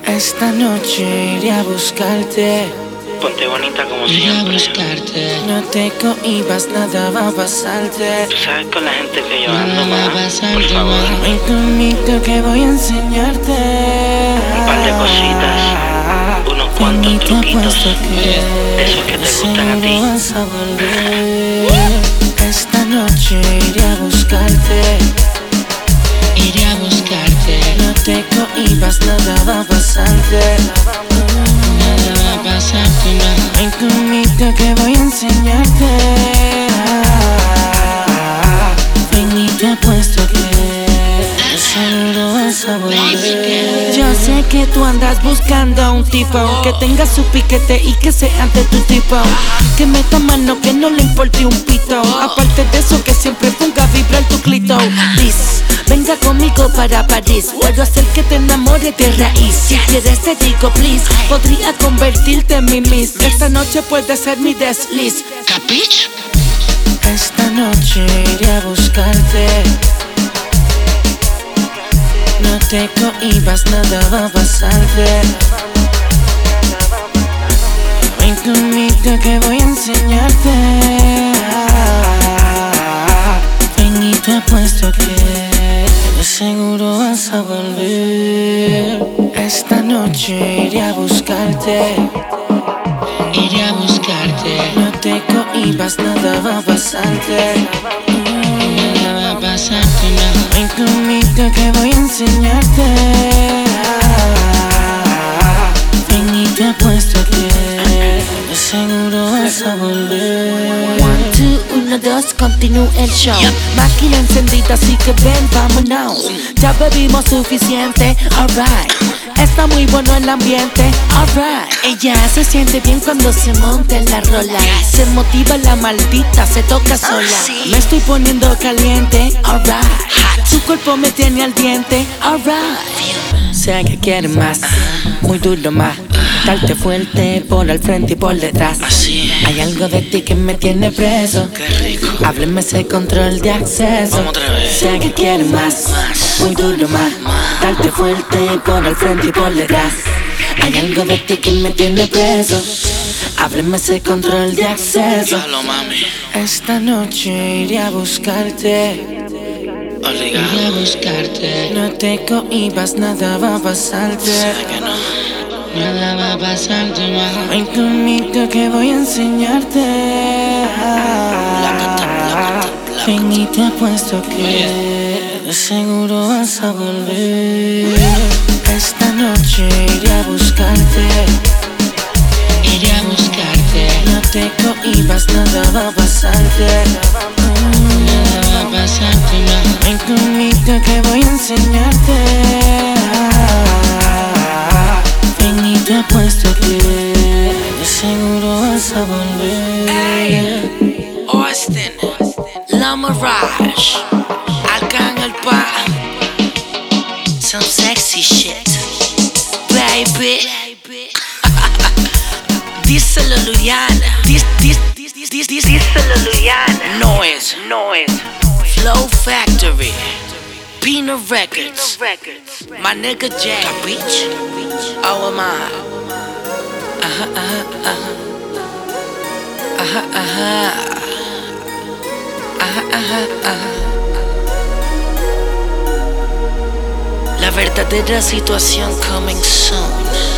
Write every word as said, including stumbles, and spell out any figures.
Esta noche iré a buscarte. Ponte bonita como Iré siempre. a buscarte. No te cohibas, nada va a pasarte. Tú sabes con la gente que yo Nada ando, va a ma. pasarte, Por favor. ma. Ven conmigo que voy a enseñarte Un par de cositas. Unos cuantos Ven y te truquitos. apuesto que De esos que te gustan a ti. seguro vas a volver. Esta noche iré a buscarte. Iré a buscarte. No te cohibas, nada va a pasarte. Nada va a pasarte, nada. Ven conmigo que voy a enseñarte. Ven y te apuesto que seguro vas a volver. Yo sé que tú andas buscando a un tipo que tenga su piquete y que sea de tu tipo, que meta mano, que no le importe un pito. Aparte de eso, que siempre ponga a vibrar tu clito. This, venga conmigo para París. Puedo hacer que te enamores de raíz. Si quieres te digo please. Podría convertirte en mi miss. Esta noche puede ser mi desliz. ¿Capich? Esta noche iré a buscarte. No te cohibas, nada va a pasarte. Ven conmigo que voy a enseñarte. Ven y te apuesto que seguro vas a volver. Esta noche iré a buscarte. Iré a buscarte. No te cohibas, nada va a pasarte. Nada va a pasarte, nada. Ven conmigo que voy a enseñarte. Ven y te apuesto que seguro vas a volver. One, two, uno, dos, continúa el show. Máquina encendida, así que ven, vámonos. Ya bebimos suficiente, alright. Está muy bueno el ambiente, alright. Ella se siente bien cuando se monta en la rola. Se motiva la maldita, se toca sola. Me estoy poniendo caliente, alright. Su cuerpo me tiene al diente, alright. Sé que quiere más, muy duro más. Darte fuerte por el frente y por detrás. Así es. Hay algo de ti que me tiene preso. Qué rico. Hábleme ese control de acceso. Vamos otra vez. Sé que quiere más, Más. muy duro más. Darte fuerte por el frente y por detrás. Hay algo de ti que me tiene preso. Hábleme ese control de acceso. Déjalo, mami. Esta noche iré a buscarte. Obligado. Iré a buscarte. No te cohibas, nada va a pasarte. Sé que no. Nada va a pasarte, ma. Ven conmigo que voy a enseñarte. Plácata, plácata, plácata. Ven y te apuesto que de seguro vas a volver. Esta noche iré a buscarte. Iré a buscarte. No te cohibas, nada va a pasarte. Nada va a pasarte, ma. Ven conmigo que voy a enseñarte. Ven y te apuesto que de seguro vas a volver. Hey, Austin, La Mirage, acá en el pa. Some sexy shit, baby. Díselo, Luyana. Dis, dis, dis, dis, dis, dis, díselo, Luyana. No es, no es. Flow Factory, Pino Records, my nigga Jay. Capich? Oh, am I? Ajá, ajá, ajá. Ajá, ajá. Ajá, ajá, ajá. La verdadera situación coming soon.